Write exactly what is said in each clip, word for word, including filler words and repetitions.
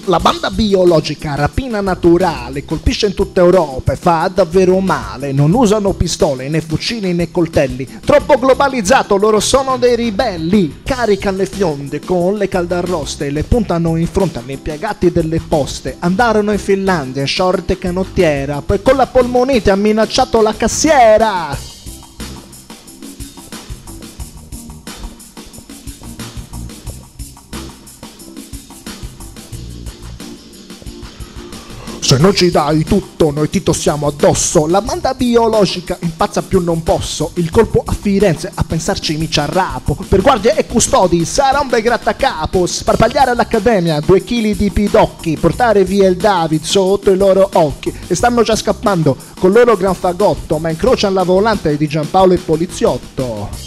La banda biologica, rapina naturale, colpisce in tutta Europa e fa davvero male. Non usano pistole, né fucili né coltelli. Troppo globalizzato, loro sono dei ribelli. Caricano le fionde con le caldarroste e le puntano in fronte agli impiegati delle poste. Andarono in Finlandia, short e canottiera, poi con la polmonite ha minacciato la cassiera. Se non ci dai tutto, noi ti tossiamo addosso. La banda biologica impazza più non posso. Il colpo a Firenze, a pensarci mi ci arrapo. Per guardie e custodi sarà un bel grattacapo. Sparpagliare all'accademia due chili di pidocchi. Portare via il David sotto i loro occhi. E stanno già scappando col loro gran fagotto, ma incrociano la volante di Giampaolo il poliziotto.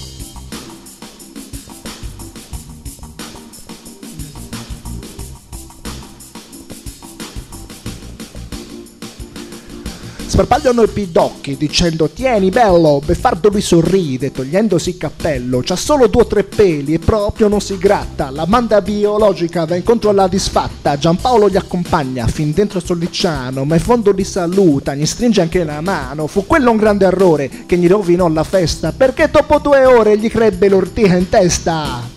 Sparpagliano i pidocchi dicendo tieni bello, Beffardo lui sorride togliendosi il cappello, c'ha solo due o tre peli e proprio non si gratta, la banda biologica va incontro alla disfatta, Giampaolo gli accompagna fin dentro Sollicciano, ma in fondo li saluta, gli stringe anche la mano, fu quello un grande errore che gli rovinò la festa, perché dopo due ore gli crebbe l'ortica in testa.